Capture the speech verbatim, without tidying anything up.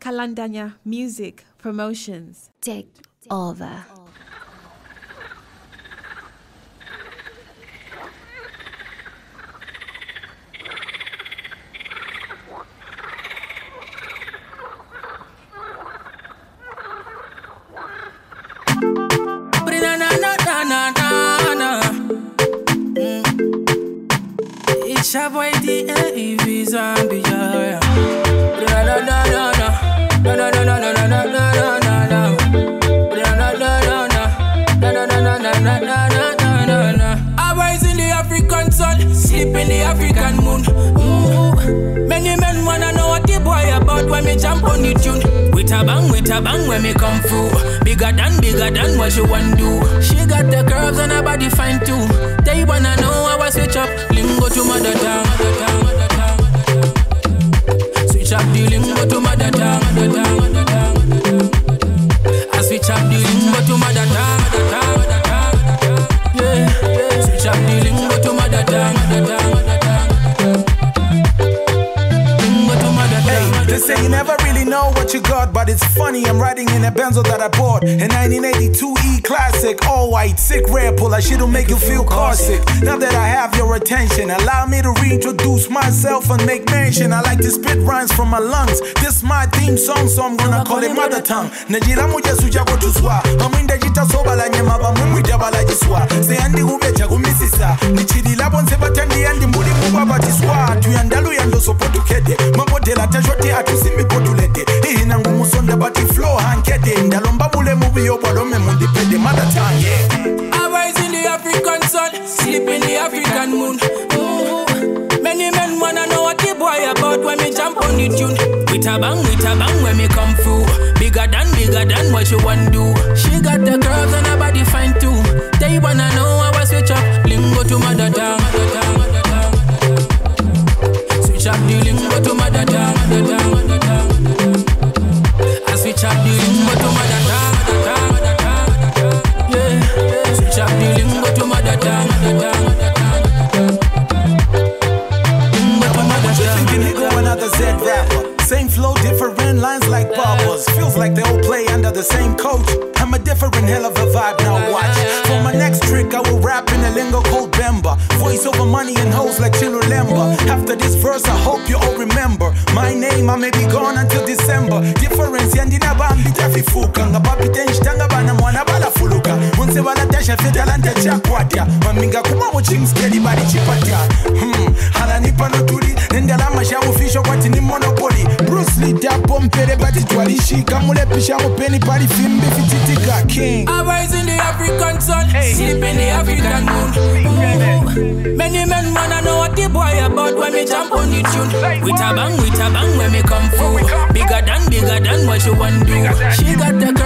Kalandanya Music Promotions. Take over. It's your boy D A V Zombie, yeah. Na na na na na na na na na na na na na. Na na na na na na na na na na na na. I rise in the African sun, sleep in the African moon. Ooh. Many men wanna know what the boy about when me jump on the tune. With a bang, with a bang when me come through. Bigger than, bigger than what she want do. She got the curves on her body fine too. They wanna know how I switch up lingo to mother tongue. Switch up the lingo to mother tongue. I switch up the lingo to mother tongue. Yeah, switch up the lingo to mother tongue. They say you never really know what you got, but it's funny, I'm riding in a Benzo that I bought. A nineteen eighty-two E Classic, all white, sick rare pull, I should've make you feel car sick. Now that I have your attention, allow me to reintroduce myself and make mention. I like to spit rhymes from my lungs. This my theme song, so I'm gonna call it mother tongue. Najira muja suja ko tuswa, mamwinda jita soba la nyama ba mumwita bala jiswa. Se andi ubecha kumisisa, nichidi labon se batandi andi muli mubaba jiswa. Tuyandalu yando sopotu kede, mabotela tajoti atusimbi potulete. Hina ngumu sonda bati flow hankete. Ndalomba bule mubi yo balome mundi pede mother tongue, yeah. I rise in the African sun, sleep in the African moon. Ooh. Many men wanna know what the boy about when me jump on the tune. With a bang, with a bang when me come through. Bigger than, bigger than what you want do. She got the curves on her body fine too. They wanna know how I switch up lingo to mother tongue. Switch up the lingo to mother tongue. I switch up the lingo to mother tongue. Yeah, switch up the lingo to mother tongue. Lingo to mother tongue. Thinking he go another Z rapper. Same flow, different lines like bubbles. Feels like they all play under the same coach. I'm a different hell of a vibe, now watch. For my next trick, I will rap in a lingo called Bemba. Voice over money and hoes like Chilulemba. After this verse, I hope you all remember my name, I may be gone until December. Difference, yandina bambi tafifuka. Ngababi tenjitanga bana mwana bala fuluka. Unse wala tasha fetalanta chakwatya. Maminga kumawo chimskeli bari chipatya. Hmm, halanipa noturi. Nendalama shawu fisho kwati ni monopoly. Bruce Lee tapo mpere bati twalishika. Mule pisha mupeni pari fimbi fititika king. I rise in the African sun, hey. Sleep in the African moon. Ooh. Many men wanna know what the boy about when me jump on the tune. With a bang, with a bang when me come through. Bigger than, bigger than what you want do. She got the